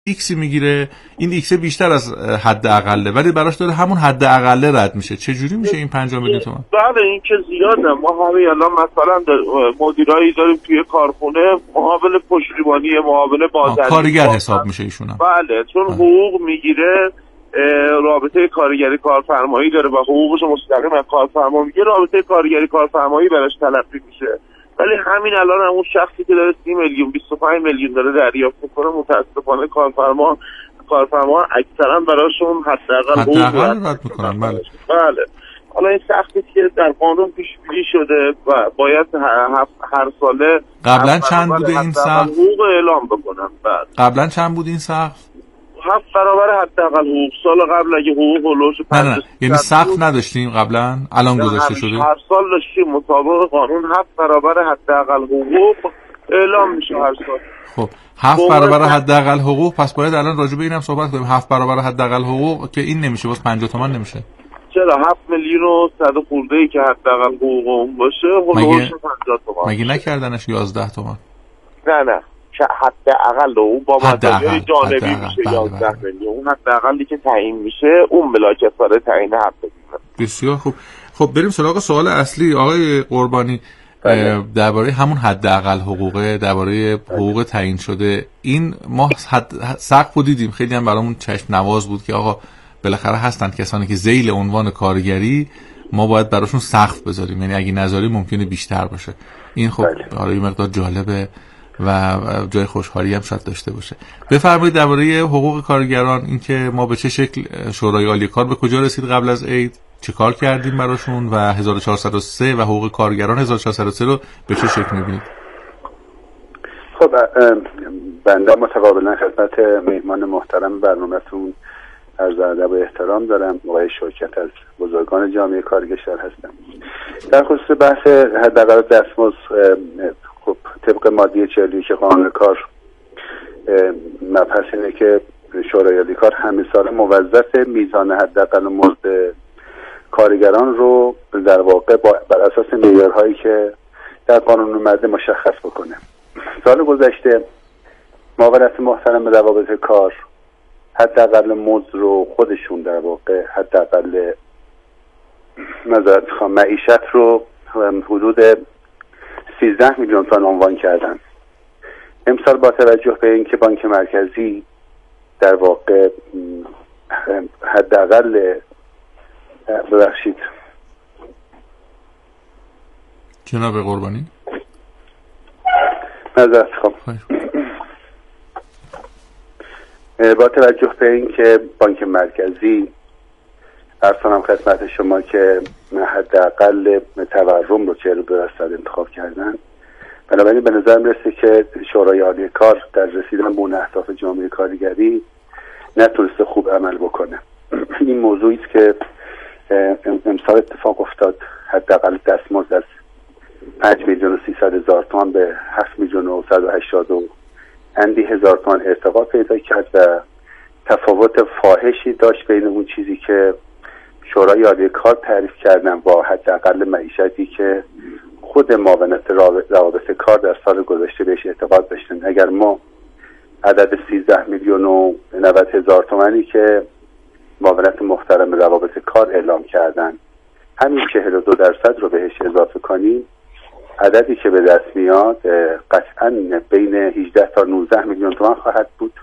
ایکسی میگیره، این ایکس بیشتر از حد اقله ولی براش داره همون حد اقله رد میشه. چه جوری میشه این 5 میلیون تومان؟ بله این که زیاده. ما همین الان مثلا مدیرایی داریم توی کارخونه، معاون پشتیبانی، معاون بازرگانی، کارگر حساب میشه ایشون. بله چون حقوق میگیره، رابطه کارگری کارفرمایی داره و حقوقش مستقیم از کارفرما میگیره، رابطه کارگری کارفرمایی براش تلقی میشه. ولی همین الان همون شخصی که داره 30 میلیون 25 میلیون داره دریافت میکنه، متاسفانه کارفرما اکثرا براشون حداقل حقوق رد میکنن. بله. حالا این سختی که در قانون پیش بینی شده و باید هر ساله قبلا چند بوده این سقف؟ حقوق اعلام بکنن. بعد قبلا چند بود این سقف؟ 7 برابر حداقل حقوق. سال قبل اگه حقوق هولوش نه یعنی سقف نداشتیم قبلا، الان گذاشته شده. هر سال داشتیم مطابق قانون 7 برابر حداقل حقوق اعلام میشه هر سال. خب 7 برابر حداقل حقوق، پس باید الان راجع به اینم صحبت کنیم. 7 برابر حداقل حقوق که این نمیشه، واسه 50 تومان نمیشه. چرا 7 میلیون و 100 خورده‌ای که حداقل حقوق اون باشه هولوش 50 تومان. مگه نکردنش 11 تومان؟ نه حداقل اون با مدارای جانبی میشه 11 میلیون. اون حداقلی که تعیین میشه اون بلا کفاره تعیین حق میشه. بسیار خوب. خب بریم سراغ سوال اصلی آقای قربانی. درباره همون حداقل حقوقه، درباره حقوق تعیین شده. این ما سقف رو دیدیم، خیلی هم برامون چشم نواز بود که آقا بالاخره هستن کسانی که ذیل عنوان کارگری ما باید براشون سقف بذاریم، یعنی اگه نذاری ممکنه بیشتر باشه. این خب حالا یه مقدار جالبه و جای خوشحالی هم شاید داشته باشه. بفرمایید درباره حقوق کارگران، اینکه ما به چه شکل شورای عالی کار به کجا رسید قبل از عید، چه کار کردیم براشون و 1403 و حقوق کارگران 1403 رو به چه شکل می‌بینید؟ خب بنده متقابلا خدمت مهمان محترم برنامه‌تون عرض ادب و احترام دارم. آقای شوکت از بزرگان جامعه کارگران هستم. در خصوص بحث حداقل دستمزد، خب طبق ماده 41 قانون کار مبحث اینه که شورای عالی کار همه ساله موظف میزان حداقل مزد کارگران رو در واقع بر اساس معیارهایی که در قانون اومده مشخص بکنه. سال گذشته معاونت محترم روابط کار حداقل مزد رو خودشون در واقع حداقل معیشت رو حدود 13 میلیون تومان عنوان کردن. امسال با توجه به اینکه بانک مرکزی در واقع حداقل ببخشید جناب قربانی با توجه به اینکه بانک مرکزی ارسانم خدمت شما که حداقل تورم رو 42% انتخاب کردن، بنابراین به نظر میرسه که شورای عالی کار در رسیدن به اون اهداف جامعه کارگری نتونسته خوب عمل بکنه. این موضوعی است که امسال اتفاق افتاد. حداقل دستمزد از 5 میلیون و 300 هزار تومان به 7 میلیون و 180 و اندی هزار تومان ارتقا پیدا کرد و تفاوت فاحشی داشت بین اون چیزی که شورای عالی کار تعریف کردن با حداقل معیشتی که خود معاونت روابط کار در سال گذشته بهش اعتقاد داشتن. اگر ما عدد 13 میلیون و 90 هزار تومانی که معاونت محترم روابط کار اعلام کردن همین 42% رو بهش اضافه کنیم، عددی که به دست میاد قطعا بین 18 تا 19 میلیون تومان خواهد بود.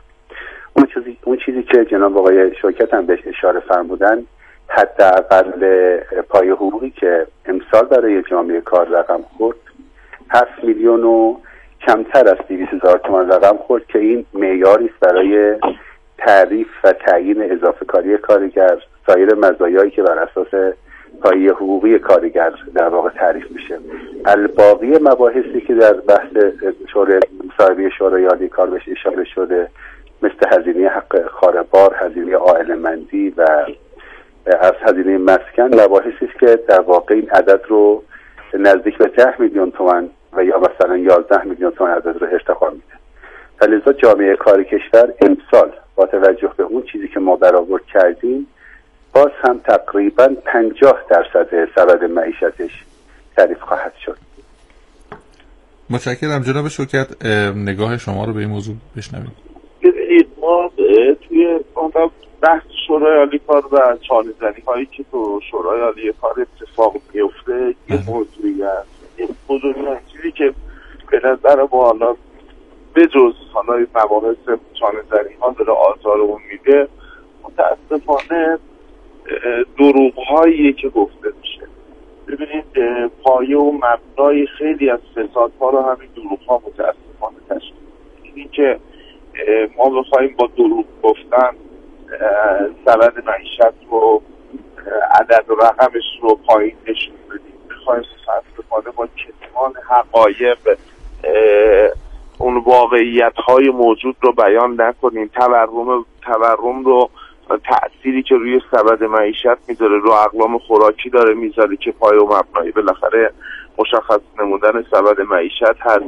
اون چیزی که جناب آقای شوکت هم بهش اشاره فرمودن، حداقل پای حقوقی که امسال برای جامعه کار رقم خورد 7 میلیون و کمتر از 200 هزار تومان رقم خورد که این معیاری است برای تعریف و تعیین اضافه کاری کارگر، سایر مزایایی که بر اساس پایه حقوقی کارگر در واقع تعریف میشه. الباقی مباحثی که در بحث مصاحبه شورای عالی کار بهش اشاره شده، مثل هزینه حق خاربار، هزینه عائله مندی و از هزینه مسکن، مباحثی است که در واقع این عدد رو نزدیک به 10 میلیون تومان و یا مثلا 11 میلیون تومان عدد رو ارتقا میده. لذا جامعه کار کشور امسال با توجه به اون چیزی که ما برآورد کردیم باز هم تقریبا 50% سبد معیشتش تعریف خواهد شد. متشکرم جناب شوکت. نگاه شما رو به این موضوع بشنویم. ما توی بحث شورای عالی کار و چانه‌زنی هایی که تو شورای عالی کار اتفاق میفته یه موضوعی هست، یه بزرگترین چیزی که به نظر ما حالا به جز حالا مباحث چانه‌زنی ها داره آزارمون میده، متاسفانه دروغ هاییه که گفته میشه. ببینید پایه و مبنای خیلی از فسادها رو همین دروغ ها متاسفانه تشکیل میده. این که ما بخوایم با دروغ گفتن سبد معیشت رو عدد و رقمش رو پایین نشون بدیم، بخوایم متاسفانه با کتمان حقایق اون واقعیت های موجود رو بیان نکنیم، تورم رو تأثیری که روی سبد معیشت میذاره، رو اقلام خوراکی داره میذاره که پایه و مبنایی بالاخره مشخص نمودن سبد معیشت هست.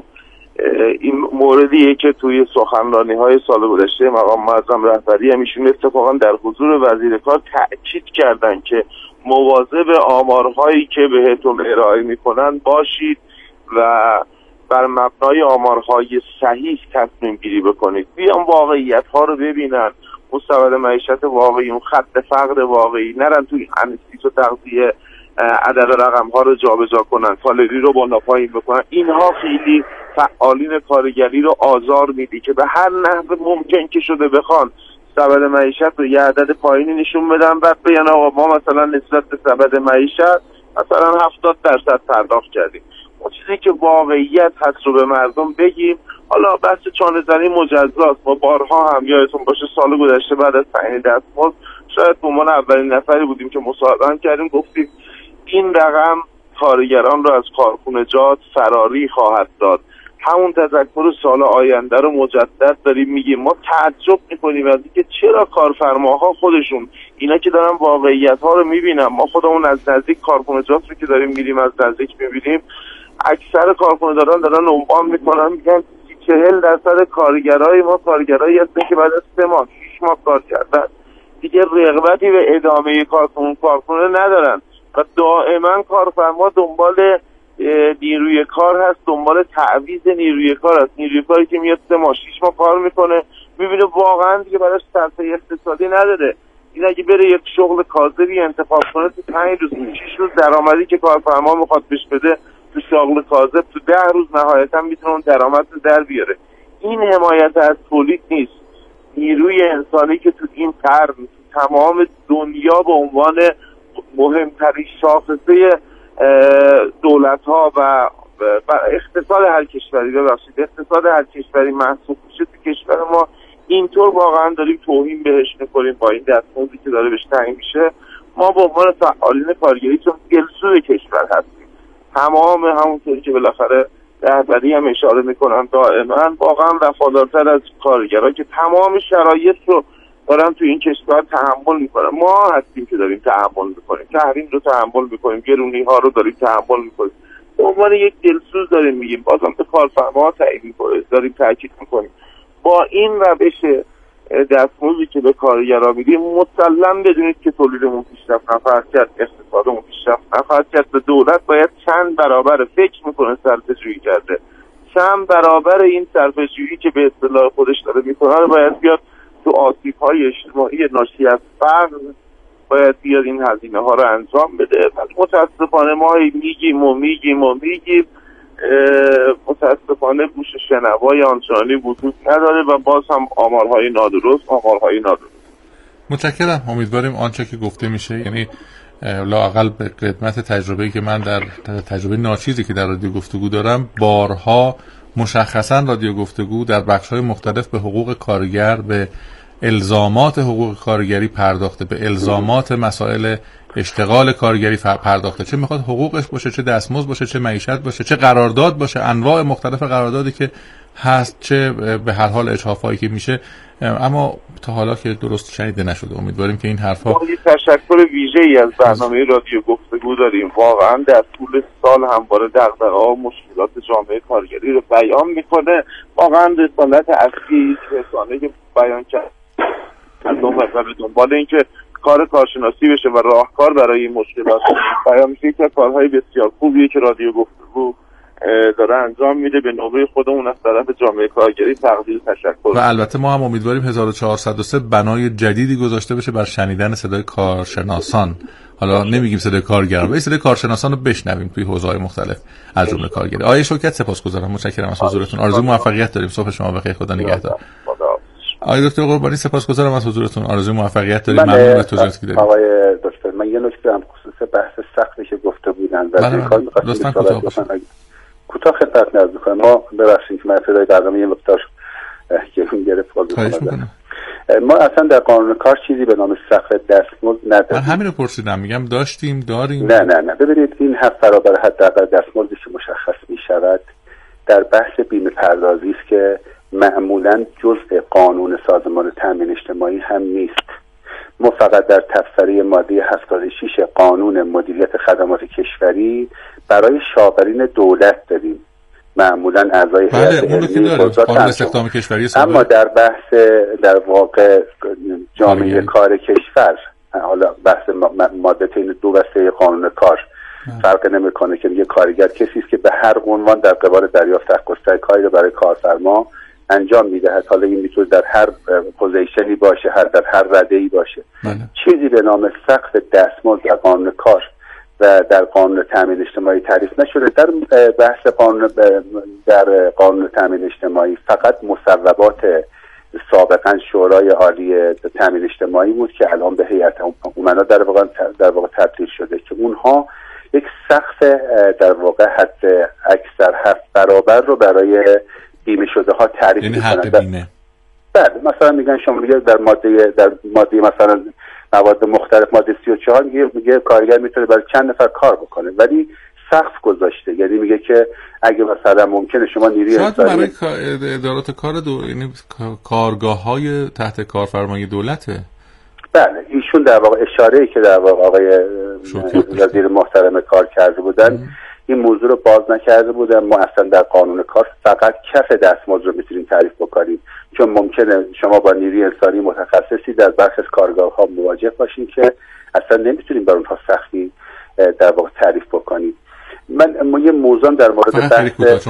این موردیه که توی سخنرانی‌های سال گذشته مقام معظم رهبری ایشون اتفاقا در حضور وزیر کار تأکید کردن که مواظب آمارهایی که بهتون ارائه میکنن باشید و بر مبنای آمارهای صحیح تصمیم گیری بکنید. بیان واقعیت ها رو ببینن، مستوى معیشت واقعی، اون خط فقر واقعی، نرن توی انستیت و تغذیه عدد رقم ها رو جابجا کنن، سالری رو بالا پایین بکنن. اینها خیلی فعالین کارگری رو آزار میدی که به هر نحو ممکن که شده بخوان سبد معیشت رو یه عدد پایینی نشون بدن، بعد بگن آقا ما مثلا نسبت به سبد معیشت مثلا 70% پرداخت کردیم. اون چیزی که واقعیت هست رو به مردم بگیم. حالا بحث چانه‌زنی مجزاست. ما بارها هم یادتون باشه سال گذشته بعد از تعیین دستمزد شاید به عنوان اولین نفری بودیم که مصاحبه کردیم، گفتیم این رقم کارگران رو از کارخونجات فراری خواهد داد. همون تذکر سال آینده رو مجدد داریم میگیم. ما تعجب میکنیم از اینکه چرا کارفرماها خودشون، اینا که دارن واقعیت ها رو میبینن، ما خودمون از نزدیک کارخونجات رو که داریم میریم از نزدیک میبینیم، اکثر کارخونه‌داران دارن عنوان میکنن، میگن 40% کارگرای ما کارگرایی هستن که بعد از 3 ماه 6 ماه کار کردن دیگه رغبتی به ادامه کارخونه ندارن و دائما کارفرما دنبال نیروی کار هست، دنبال تعویض نیروی کار هست. نیروی کاری که میاد 3 ماه 6 ماه کار میکنه، میبینه واقعا دیگه براش صرفه اقتصادی نداره. این اگه بره یک شغل کاذبی انتخاب کنه تو 5 روز 6 روز درآمدی که کارفرما میخواد بهش بده تو شغل کاذب تو 10 روز نهایتا میتونه اون درآمد رو در بیاره. این حمایت از تولید نیست. نیروی انسانی که تو این قرن تو تمام دنیا به عنوان مهمترین شاخصه دولت ها و اقتصاد هر کشوری، اقتصاد هر کشوری محسوب میشه، تو کشور ما اینطور واقعا داریم توهین بهش میکنیم با این دستمزدی که داره بهش تعیین میشه. ما به عنوان فعالین کارگری چون دلسوز کشور هستیم، تمام همونطوری که بالاخره رهبری هم اشاره میکنن دائما، واقعا وفادارتر از کارگرها که تمام شرایط رو دارن تو این کشور تحمل میکنن. ما هستیم که داریم تحمل میکنیم، تحریم رو تحمل میکنیم، گرونی ها رو داریم تحمل میکنیم، به عنوان یک دلسوز داریم میگیم، بازم به کارفرما تعیین میکنیم، داریم تاکید میکنیم. با این روش دستمزدی که به کارگرها میدیم مسلم بدونید که تولیدمون پیشرفت نخواهد کرد، اقتصادمون پیشرفت نخواهد کرد. به دولت باید چند برابر فکر میکنه صرفه‌جویی کرده، چند برابر این صرفه‌جویی که به اصطلاح خودش داره میکنه رو باید بیاد تو آسیب‌های اجتماعی ناشی از فقر باید بیاد این هزینه ها رو انجام بده. متاسفانه ما میگیم متاسفانه گوش شنوای آنچنانی وجود نداره و باز هم آمارهای نادرست. متشکرم. امیدواریم آنچه که گفته میشه، یعنی لااقل به قدمت تجربه‌ای که من در تجربه ناچیزی که در رادیو گفتگو دارم، بارها مشخصا رادیو گفتگو در بخش‌های مختلف به حقوق کارگر، به الزامات حقوق کارگری پرداخته، به الزامات مسائل اشتغال کارگری پرداخته، چه میخواد حقوقش باشه، چه دستمزد باشه، چه معیشت باشه، چه قرارداد باشه، انواع مختلف قراردادی که هست، چه به هر حال اجحافایی که میشه، اما تا حالا که درست شنیده نشده. امیدواریم که این حرفا ما تشکر ویژه‌ای از برنامه رادیو گفتگو داریم. واقعا در طول سال همواره دغدغه‌ها و مشکلات جامعه کارگری رو بیان میکنه. واقعا رسالت اصلی رسانه که بیان کرد از به دنبال این که کار کارشناسی بشه و راهکار برای این مشکلات بیان میشه، که کارهای بسیار خوبیه که رادیو گفتگو داره انجام میده به نوبه خودمون از طرف جامعه کارگری تقدیر تشکر. و البته ما هم امیدواریم 1403 بنای جدیدی گذاشته بشه بر شنیدن صدای کارشناسان. حالا نمیگیم صدای کارگران، ولی صدای کارشناسان رو بشنویم توی حوزه‌های مختلف از جمله کارگری. آقای شوکت سپاسگزارم، متشکرم از حضورتون. آرزوی موفقیت داریم. صبح شما بخیر، خدا نگهدار. آقای دکتر قربانی سپاسگزارم از حضورتون، آرزوی موفقیت داریم. ممنون از توضیحاتی که دادید. آقای دکتر من یه نکته هم خصوص بحث سختی که گفته بودن و این کار لطفاً کوتاه خدمت نرد می‌کنم. ما ببخشید که من ابتدای برنامه یه مقدار گرفت ما اصلا در قانون کار چیزی به نام سقف دستمزد نداریم. من همین رو پرسیدم، میگم داشتیم داریم. نه ببینید این 7 برابر حداقل دستمزدی که مشخص می‌شود در بحث بیمه پردازی است که معمولاً جزء قانون سازمان تامین اجتماعی هم نیست. ما فقط در تفسیری ماده 76 قانون مدیریت خدمات کشوری برای شاغرین دولت داریم، معمولاً اعضای هیئت علمی قانون استخدام کشوری. اما در بحث در واقع جامعه کار کشور، حالا بحث ماده 2 و 3 قانون کار فرق نمیکنه که میگه کارگر کسی است که به هر عنوان در قبال دریافت حق کاری رو برای کارفرما انجام میدهد. حالا این میتونه در هر پوزیشنی باشه، در هر رده‌ای باشه. چیزی به نام سقف دستمزد در قانون کار و در قانون تامین اجتماعی تعریف نشده. در بحث در قانون تامین اجتماعی فقط مصوبات سابقا شورای عالی تامین اجتماعی بود که الان به هیئت امنا در واقع تبدیل شده که اونها یک سقف در واقع حد اکثر 7 برابر رو برای بیمه شده ها تعریف می‌کنند. بله مثلا میگن شما میگه در ماده مثلا مواد مختلف ماده 34 میگه کارگر میتونه برای چند نفر کار بکنه، ولی سقف گذاشته. یعنی میگه که اگه مثلا ممکنه شما نیروی انسانی برای ادارات کار یعنی کارگاه‌های تحت کارفرمای دولته. بله ایشون در واقع اشاره‌ای که در واقع آقای وزیر محترم کار کرده بودن این موضوع رو باز نکرده بودن. ما اصلا در قانون کار فقط کف دستمزد رو میتونیم تعریف بکنیم، چون ممکنه شما با نیروی انسانی متخصصی در بخش از کارگاه‌ها مواجه باشین که اصلا نمیتونیم بر اونها سختی در واقع تعریف بکنیم. من یه موضوع در مورد بحث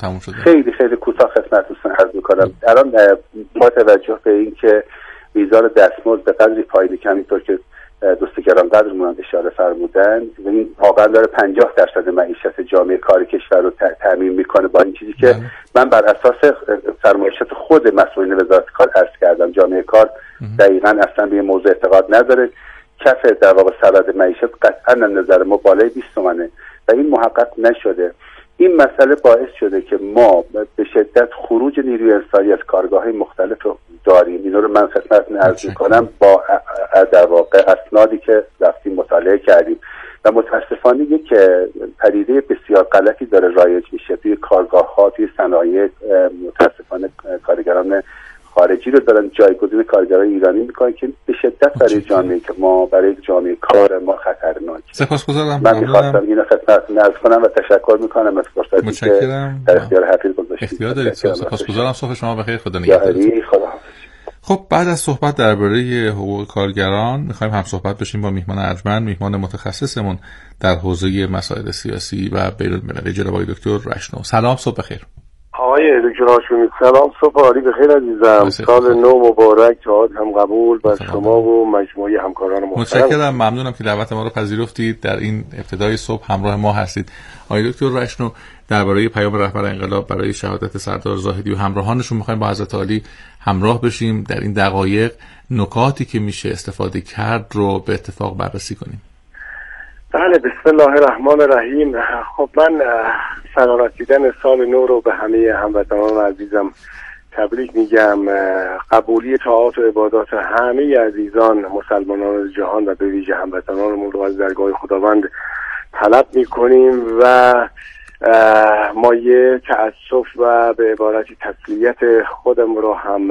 خیلی کوتاه خدمتتون عرض می‌کنم. الان با توجه به اینکه میزان دستمزد به قدری پایین همینطور که دوست گرانقدرمون اشاره فرمودن و این واقعا داره 50% معیشت جامعه کار کشور رو تامین میکنه، با این چیزی که من بر اساس فرمایشات خود مسئولین وزارت کار عرض کردم جامعه کار دقیقاً اصلا به این موضوع اعتقاد نداره. کف در واقع سبد معیشت قطعاً نظر ما بالای 20 تومانه و این محقق نشده. این مسئله باعث شده که ما به شدت خروج نیروی انسانی از کارگاه‌های مختلف رو داریم. اینا رو من خدمتتون عرض می‌کنم با در واقع اسنادی که رفتیم مطالعه کردیم و متاسفانه یک پدیده بسیار غلطی داره رایج میشه توی کارگاه‌ها، توی صنایع. متاسفانه کارگران خارجی رو دارن جایگزین کارگران ایرانی میکنن که به شدت برای جامعه که ما برای جامعه کار ما خطرناک. سپاسگزارم. من می‌خواستم اینو خدمتتون عرض کنم و تشکر میکنم از فرصتی که در اختیار حفیظ گذاشتید. اختیار دارید. سپاسگزارم. صبح شما بخیر. خدا نگهدار. خب بعد از صحبت درباره حقوق کارگران می‌خوایم هم صحبت بشیم با میهمان ارجمند، میهمان متخصصمون در حوزه مسائل سیاسی و بین‌المللی جناب آقای دکتر رشنو. سلام، صبح بخیر. آقای دکتر هاشمی سلام، صبح عالی بخیر عزیزم. سال نو مبارک، جهاد هم قبول بر شما و مجموعه همکاران محترم. متشکرم، ممنونم که دعوت ما رو پذیرفتید، در این ابتدای صبح همراه ما هستید. آقای دکتر رشنو درباره پیام رهبر انقلاب برای شهادت سردار زاهدی و همراهانشون می‌خوایم با حضرت عالی همراه بشیم، در این دقایق نکاتی که میشه استفاده کرد رو به اتفاق بررسی کنیم. بله، بسم الله الرحمن الرحیم. خب من سلامتیدن سال نو رو به همه هموطنان عزیزم تبریک میگم. قبولی طاعات و عبادات همه عزیزان مسلمانان جهان و به ویژه هموطنانمون رو از درگاه خداوند طلب میکنیم و مایه تأسف و به عبارتی تسلیت خودم رو هم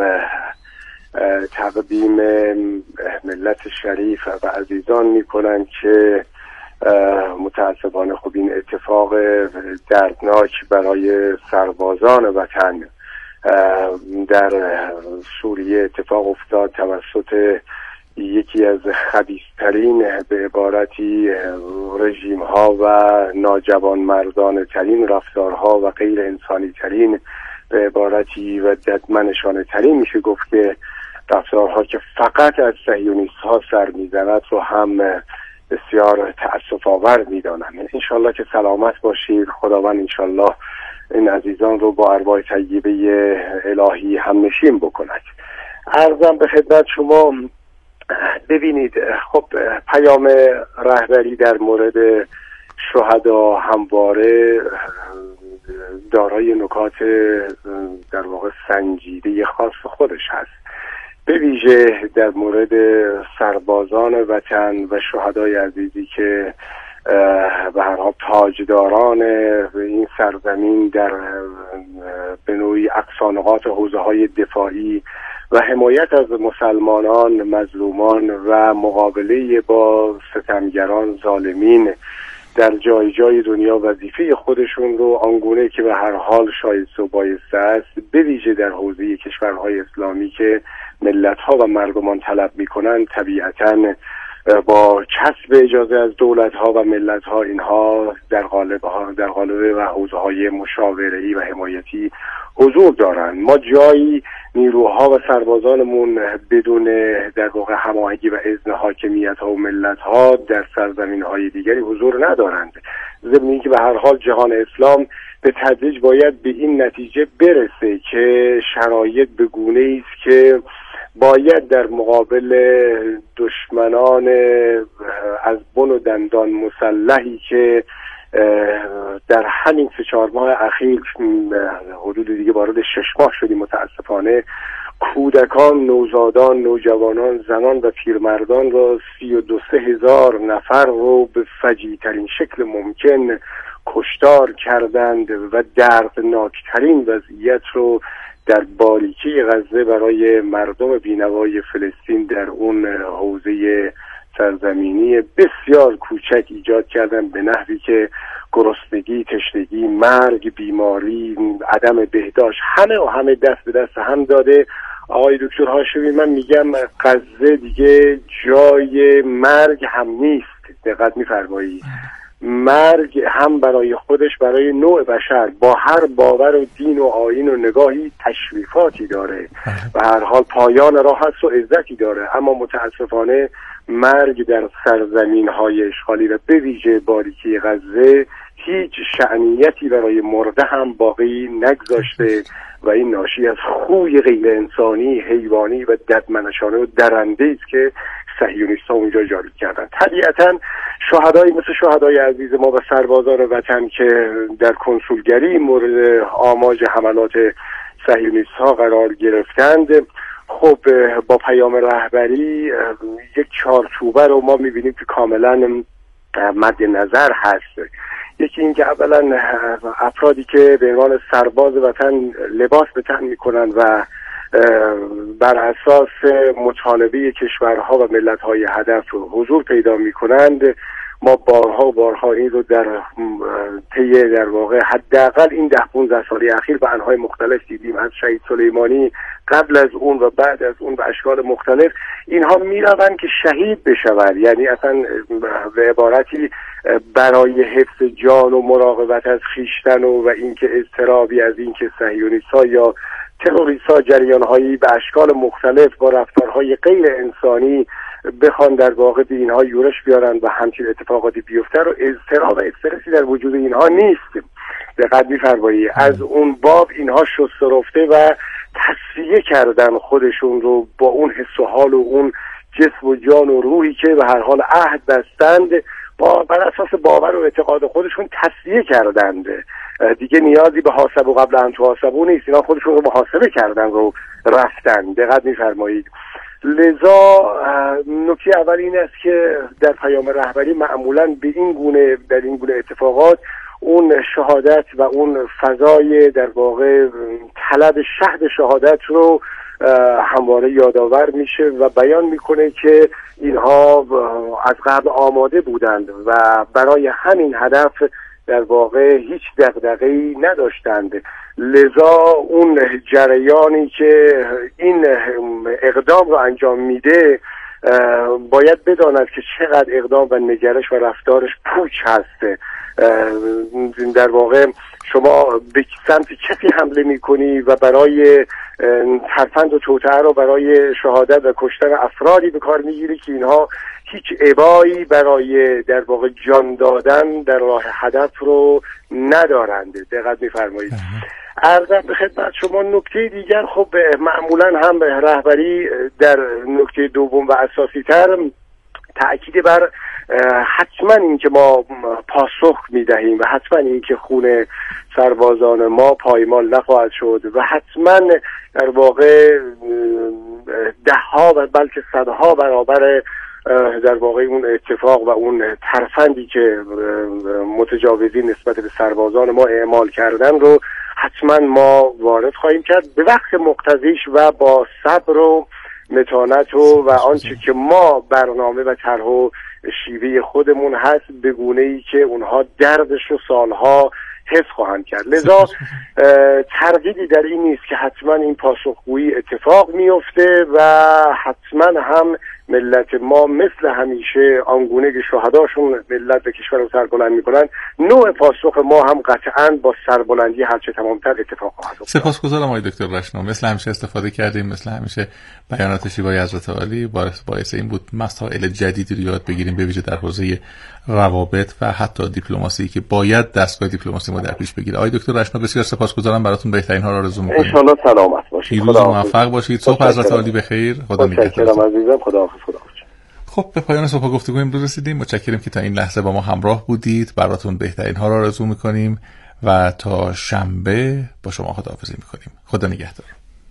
تقدیم ملت شریف و عزیزان میکنن که متاسفانه خب این اتفاق دردناک برای سربازان وطن در سوریه اتفاق افتاد توسط یکی از خبیث‌ترین به عبارتی رژیم‌ها و ناجوانمردانه ترین رفتارها و غیر انسانی ترین به عبارتی و ددمنشانه ترین میشه گفت که رفتارها که فقط از صهیونیست‌ها سر میزند رو هم بسیار تأسف آور میدانم. انشالله که سلامت باشید. خداوند انشالله این عزیزان رو با ارواح طیبه الهی هم نشین بکند. عرضم به خدمت شما، ببینید خب پیام رهبری در مورد شهدا همواره دارای نکات در واقع سنجیده خاص خودش هست، به ویژه در مورد سربازان وطن و شهدای عزیزی که به هر حال تاجداران این سرزمین در به نوعی اقصانقاط حوزه‌های دفاعی و حمایت از مسلمانان مظلومان و مقابله با ستمگران ظالمین در جای جای دنیا وظیفه خودشون رو آنگونه که به هر حال شایسته و بایسته است، به ویژه در حوزه کشورهای اسلامی که ملت‌ها و مردمان طلب می‌کنند، طبیعتاً با کسب اجازه از دولت‌ها و ملت‌ها اینها در قالب و حوزه‌های مشاوره‌ای و حمایتی حضور دارند. ما جایی نیروها و سربازانمون بدون در واقع هماهنگی و اذن حاکمیت‌ها و ملت‌ها در سرزمین‌های دیگری حضور ندارند. ضمن اینکه به هر حال جهان اسلام به تدریج باید به این نتیجه برسه که شرایط به گونه‌ای است که باید در مقابل دشمنان از بن و دندان مسلحی که در همین 3-4 ماه اخیر حدود دیگه وارد 6 ماه شدیم متاسفانه، کودکان، نوزادان، نوجوانان، زنان و پیرمردان را 32 هزار نفر رو به فجیع‌ترین شکل ممکن کشتار کردند و دردناکترین وضعیت رو در باریکه غزه برای مردم بینوای فلسطین در اون حوزه سرزمینی بسیار کوچک ایجاد کردن، به نحوی که گرسنگی، تشنگی، مرگ، بیماری، عدم بهداشت همه دست به دست هم داده. آقای دکتر هاشمی، من میگم غزه دیگه جای مرگ هم نیست. دقت می‌فرمایید، مرگ هم برای خودش، برای نوع بشر با هر باور و دین و آیین و نگاهی تشریفاتی داره و هر حال پایان راه هست و عزتی داره، اما متاسفانه مرگ در سرزمین‌های اشغالی و به ویژه باریکه غزه هیچ شأنیتی برای مرده هم باقی نگذاشته و این ناشی از خوی غیر انسانی، حیوانی و ددمنشانه و درنده است که صهیونیست‌ها اونجا جاری کردن. طبیعتاً شهدایی مثل شهدای عزیز ما و سربازان وطن که در کنسولگری مورد آماج حملات صهیونیست‌ها قرار گرفتند، خب با پیام رهبری یک چارچوبه رو ما می‌بینیم که کاملاً مد نظر هست. یکی این که اولا افرادی که به عنوان سرباز وطن لباس به تن میکنن و بر اساس مطالبه کشورها و ملت‌های هدف حضور پیدا میکنند، ما بارها این رو در طی در واقع حداقل این 10-15 سال اخیر به انواع مختلف دیدیم. از شهید سلیمانی قبل از اون و بعد از اون به اشکال مختلف اینها میروند که شهید بشوند، یعنی اصلا به عبارتی برای حفظ جان و مراقبت از خویشتن و اینکه اضطرابی از اینکه صهیونیست‌ها یا تروریست‌ها جریان‌هایی به اشکال مختلف با رفتارهای غیر انسانی بخوان در واقع به اینها یورش بیارن و همچین اتفاقاتی بیفته رو اضطراب و استرسی در وجود اینها نیست. دقت می‌فرمایید، از اون باب اینها شسته رفته و تصفیه کردن خودشون رو با اون حس و حال و اون جسم و جان و روحی که به هر حال عهد بستند، با بر اساس باور و اعتقاد خودشون تصفیه کردند. دیگه نیازی به حاسب قبل ان تحاسبوا نیست، اینا خودشون رو محاسبه کردن رو رفتن. دقت می‌فرمایید. لذا نکته اول این است که در پیام رهبری معمولاً به این گونه در این گونه اتفاقات اون شهادت و اون فضای در واقع طلب شهد شهادت رو همواره یادآور میشه و بیان میکنه که اینها از قبل آماده بودند و برای همین هدف در واقع هیچ دغدغه‌ای نداشتند. لذا اون جریانی که این اقدام رو انجام میده باید بداند که چقدر اقدام و نگرش و رفتارش پوچ هست. در واقع شما به سمت کسی حمله میکنی و برای ترفند و توطئه رو برای شهادت و کشتن افرادی به کار میگیری که اینها هیچ ابایی برای در واقع جان دادن در راه هدف رو ندارند. دقت میفرمایید. عرضم به خدمت شما نکته دیگر، خب معمولا هم رهبری در نکته دوم و اساسی تر تأکید بر حتما این که ما پاسخ میدهیم و حتما این که خون سربازان ما پایمال نخواهد شد و حتما در واقع دهها و بلکه صدها برابر در واقع اون اتفاق و اون ترفندی که متجاوزین نسبت به سربازان ما اعمال کردن رو حتما ما وارد خواهیم کرد به وقت مقتضیش و با صبر و متانت و آنچه که ما برنامه و طرح و شیوه خودمون هست به گونه‌ای که اونها دردش رو سالها حس خواهند کرد. لذا تردیدی در این نیست که حتما این پاسخگویی اتفاق میفته و حتما هم ملت ما مثل همیشه آنگونه که شهداشون ملت و کشور رو سربلند میکنن، نوع پاسخ ما هم قطعا با سربلندی هرچه تمامتر اتفاق خواهد افتاد. سپاسگزارم آقای دکتر رشنا، مثل همیشه استفاده کردیم، مثل همیشه بیانات شیوای حضرت عالی باعث این بود مسائل جدیدی رو یاد بگیریم، به ویژه در حوزه روابط و حتی دیپلماسی که باید دستگاه دیپلماسی ما در پیش بگیره. آقای دکتر رشنا بسیار سپاسگزارم، براتون بهترین ها را آرزو می‌کنم. ان شاءالله سلامت باشید. خدا موفق باشید. صبح حضرت عالی بخیر. خدا نگهدار. عزیزم خداحافظ. خب به پایان صبح گفتگو امروز رسیدیم. متشکرم که تا این لحظه با ما همراه بودید. براتون بهترین ها را آرزو می‌کنیم و تا شنبه با شما خداحافظی می‌کنیم. خدا نگهدار.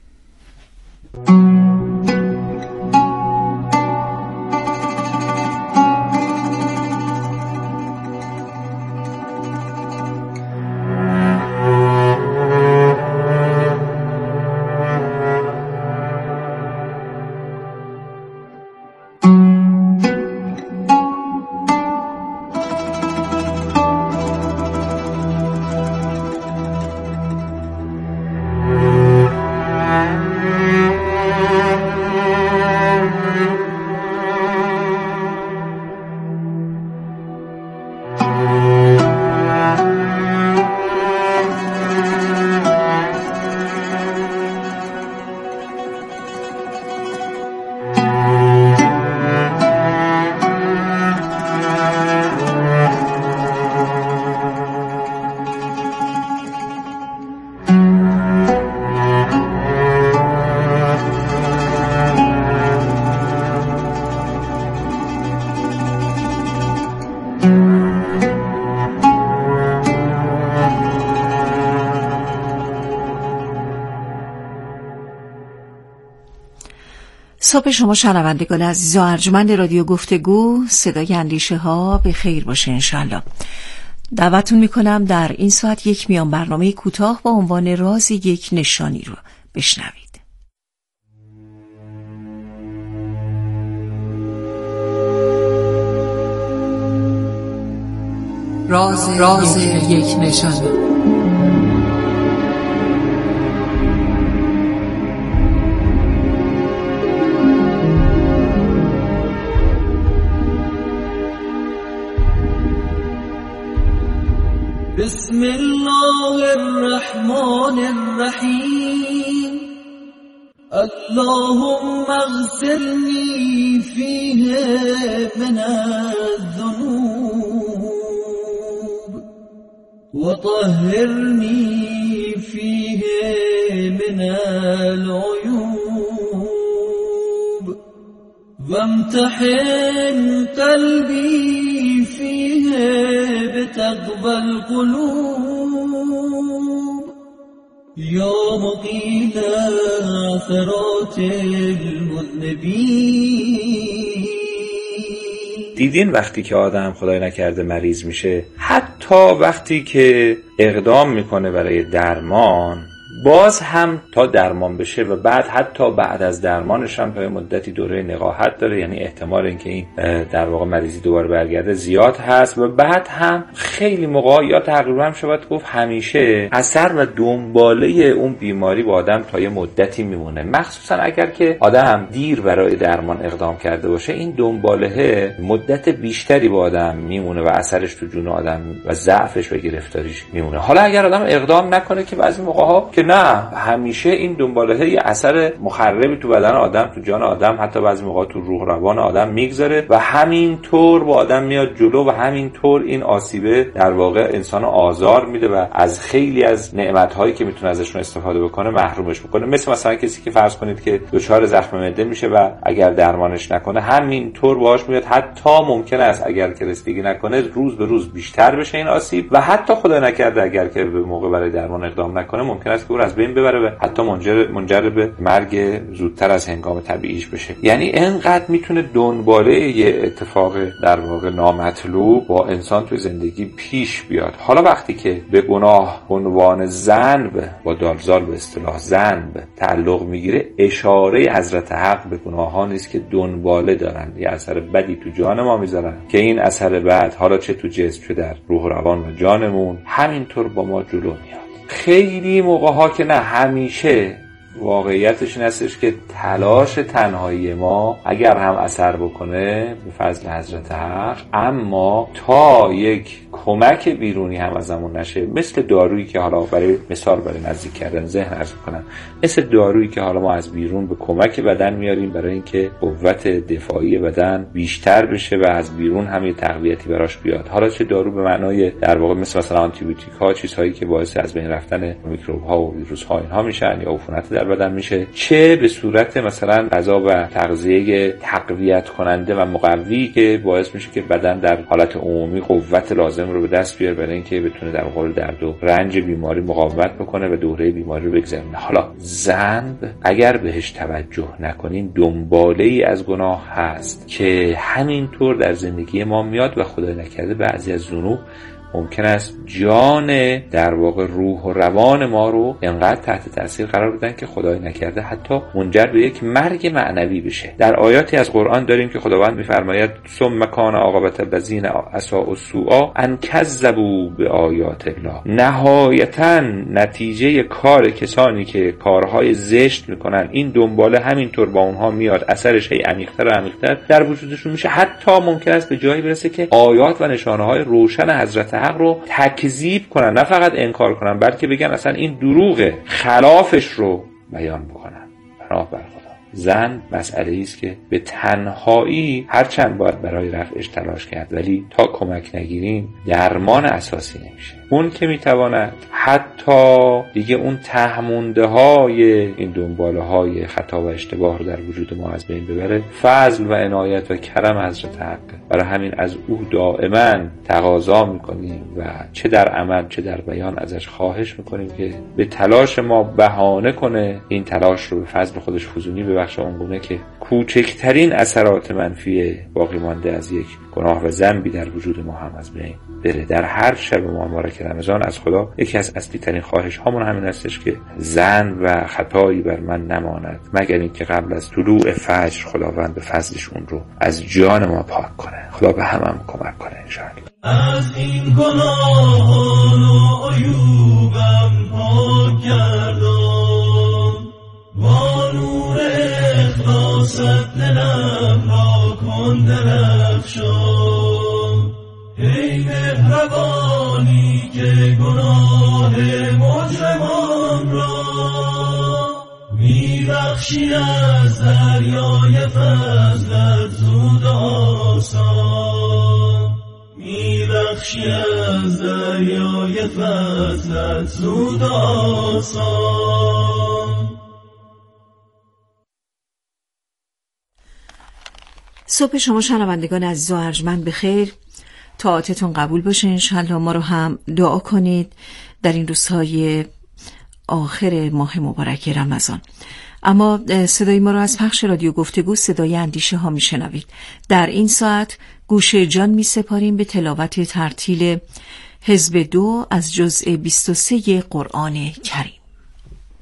صبح شما شنوندگان عزیز و ارجمند رادیو گفتگو صدای اندیشه ها به خیر باشه انشالله. دعوتتون میکنم در این ساعت یک میان برنامه کوتاه با عنوان راز یک نشانی رو بشنوید. راز یک نشانی. بسم الله الرحمن الرحیم اللهم اغسلنی فیه من الذنوب وطهرنی فیه من العیوب وامتحن قلبی فیه بتقوى القلوب یا مقیل عثرات المذنبین. دیدین وقتی که آدم خدای نکرده مریض میشه، حتی وقتی که اقدام میکنه برای درمان باز هم تا درمان بشه و بعد حتی بعد از درمانش هم تا مدتی دوره نقاهت داره، یعنی احتمال اینکه این در واقع مریضی دوباره برگرده زیاد هست و بعد هم خیلی موقع یا تقریبا هم شود گفت همیشه اثر و دنباله اون بیماری با آدم تا یه مدتی میمونه، مخصوصا اگر که آدم دیر برای درمان اقدام کرده باشه. این دنباله مدت بیشتری با آدم میمونه و اثرش تو جون آدم و ضعفش و گرفتاریش میمونه. حالا اگر آدم اقدام نکنه که بعضی موقع‌ها که نه، همیشه این دنباله یه اثر مخربی تو بدن آدم، تو جان آدم، حتی بعضی موقع تو روح روان آدم میگذاره و همینطور با آدم میاد جلو و همینطور این آسیبه در واقع انسان آزار میده و از خیلی از نعمت‌هایی که میتونه ازشون استفاده بکنه محرومش میکنه. مثلا کسی که فرض کنید که دچار زخم معده میشه و اگر درمانش نکنه همینطور باهاش میاد، حتی ممکن است اگر که رسیدگی نکنه روز به روز بیشتر بشه این آسیب و حتی خدا نکرده اگر که به موقع برای درمان اقدام نکنه ممکن است که او از بین ببره و حتی منجر به مرگ زودتر از هنگام طبیعیش بشه. یعنی اینقدر میتونه دنباله یه اتفاق در واقع نامطلوب با انسان توی زندگی پیش بیاد. حالا وقتی که به گناه عنوان ذنب با دالزال به اصطلاح ذنب تعلق میگیره، اشاره حضرت حق به گناهان نیست که دنباله دارن، یه اثر بدی تو جان ما میذارن که این اثر بد حالا چه تو جسم چه در روح و روان و جانمون همینطور با ما جلو میاد. خیلی موقع‌ها که نه، همیشه واقعیتش این هستش که تلاش تنهایی ما اگر هم اثر بکنه به فضل حضرت حق، اما تا یک کمک بیرونی هم ازمون نشه، مثل دارویی که حالا برای مثال برای نزدیک کردن ذهن عرض کنم، مثل دارویی که حالا ما از بیرون به کمک بدن میاریم برای اینکه قوت دفاعی بدن بیشتر بشه و از بیرون هم یه تقویتی براش بیاد. حالا چه دارو به معنای در واقع مثلا آنتی بیوتیک ها، چیزهایی که باعث از بین رفتن میکروب ها و ویروس ها اینها میشن یا عفونت در بدن میشه، چه به صورت مثلا غذا و تغذیه تقویت کننده و مقوی که باعث میشه که بدن در حالت عمومی قوت لازم رو به دست بیاره برای اینکه بتونه در مقابل درد و رنج بیماری مقاومت بکنه و دوره بیماری رو بگذرونه. حالا ذنب اگر بهش توجه نکنیم دنباله‌ای از گناه هست که همینطور در زندگی ما میاد و خدای نکرده بعضی از ذنوب ممکن است جان در واقع روح و روان ما رو انقدر تحت تاثیر قرار بدن که خدای نکرده حتی منجر به یک مرگ معنوی بشه. در آیاتی از قرآن داریم که خداوند می‌فرماید ثم کان عاقبة الذین اساءوا السوء ان کذبوا بآیات الله، نهایتاً نتیجه کار کسانی که کارهای زشت میکنن این دنباله همینطور با اونها میاد، اثرش هی عمیق‌تر و عمیق‌تر در وجودشون میشه، حتی ممکن است به جایی برسه که آیات و نشانه‌های روشن حضرت حق رو تکذیب کنن، نه فقط انکار کنن بلکه بگن اصلا این دروغه، خلافش رو بیان بکنن. پناه بر خدا. زن مسئله است که به تنهایی هرچند باید برای رفعش تلاش کرد ولی تا کمک نگیریم درمان اساسی نمیشه. اون که میتواند حتی دیگه اون تهمونده های این دنباله های خطا و اشتباه رو در وجود ما از بین ببره فضل و عنایت و کرم حضرت حق. برای همین از او دائما تقاضا میکنیم و چه در عمل چه در بیان ازش خواهش میکنیم که به تلاش ما بهانه کنه، این تلاش رو به فضل خودش فزونی ببخشه، اونگونه که کوچکترین اثرات منفی باقی مانده از یک گناه و ذنبی در وجود ما هم از بین بره. در هر شب مبارک رمضان از خدا یکی از اصلی ترین خواهش هامون همین هستش که ذنب و خطایی بر من نماند مگر اینکه قبل از طلوع فجر خداوند به فضلش اون رو از جان ما پاک کنه. خدا به همم کمک کنه انشاءالله. از این گناهان و عیوبم پاک گردان، با نور اخلاصت دلم را کن درفشان. ای مهربانی که گناه مجرمان را میبخشی از دریای فضلت زود آسان، میبخشی از دریای فضلت زود آسان. صبح شما شنوندگان عزیز و ارجمند بخیر، طاعتتون قبول باشه انشالله. ما رو هم دعا کنید در این روزهای آخر ماه مبارک رمضان. اما صدای ما رو از پخش رادیو گفتگو صدای اندیشه ها میشنوید. در این ساعت گوشه جان می سپاریم به تلاوت ترتیل حزب 2 از جزء 23 قرآن کریم.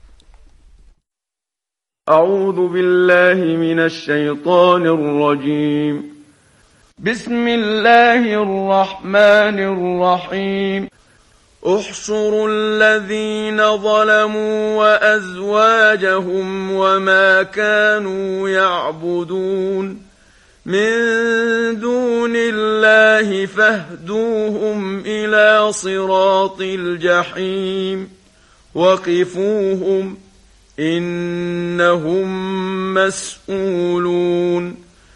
أعوذ بالله من الشيطان الرجيم. بسم الله الرحمن الرحيم. احشروا الذين ظلموا وأزواجهم وما كانوا يعبدون من دون الله فاهدوهم إلى صراط الجحيم وقفوهم إنهم مسؤولون.